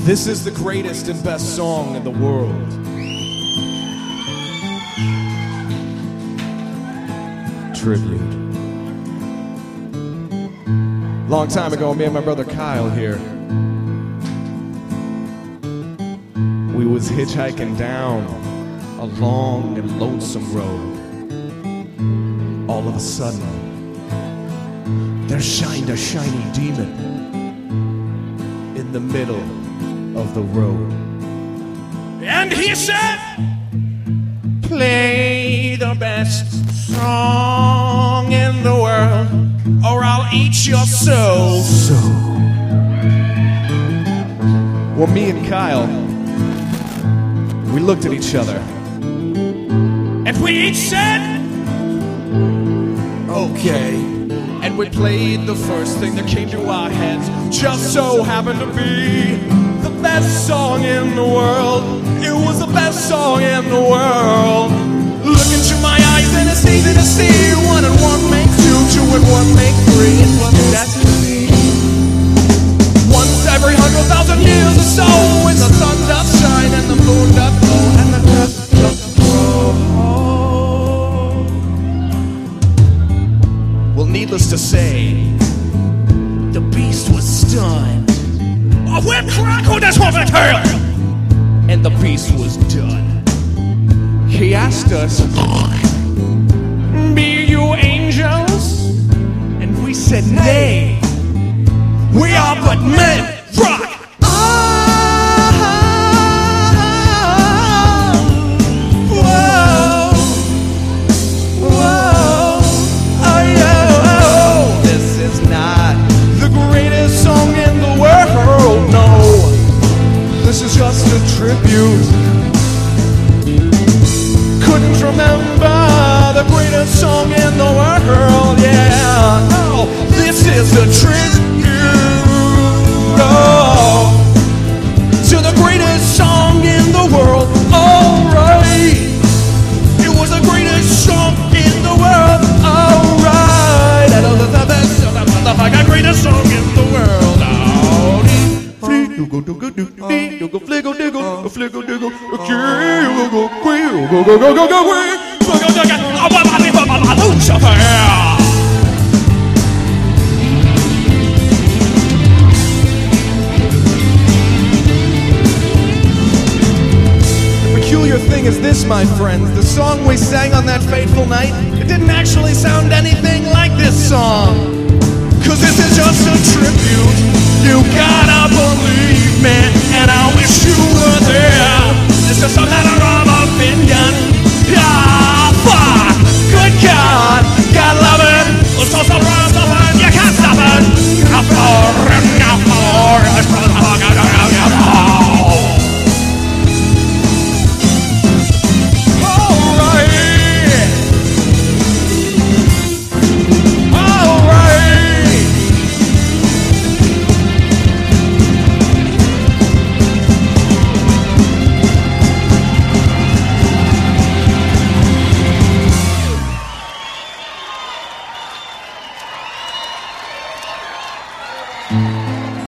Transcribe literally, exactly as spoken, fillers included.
This is the greatest and best song in the world. Tribute. Long time ago, me and my brother Kyle here, we was hitchhiking down a long and lonesome road. All of a sudden, there shined a shiny demon in the middle of the road. And he said, play the best song in the world, or I'll eat your soul. So, well, me and Kyle, we looked at each other, and we each said, okay. And we played the first thing that came to our heads. Just so happened to be the best song in the world. It was the best song in the world. Look into my eyes and it's easy to see. One and one make two, two and one make three. It was destiny. Once every hundred thousand years or so, when the sun does shine and the moon does glow and the grass does grow. Well, needless to say, the beast was stunned. A whip crack on this woman's tail, and the beast was done. He asked us, be you angels? And we said, nay, we are but men. Rock! Just a tribute. Couldn't remember the greatest song in the world. Yeah, oh, this is a tribute, oh, to the greatest song in the world. Alright, it was the greatest song in the world. Alright, that was the best, the motherfucking greatest song in the world. You go do go do you go fliggle diggle, fliggle diggle, okay, you go go go go go go go go Lucifer. The peculiar thing is this, my friends, the song we sang on that fateful night, it didn't actually sound anything like this song.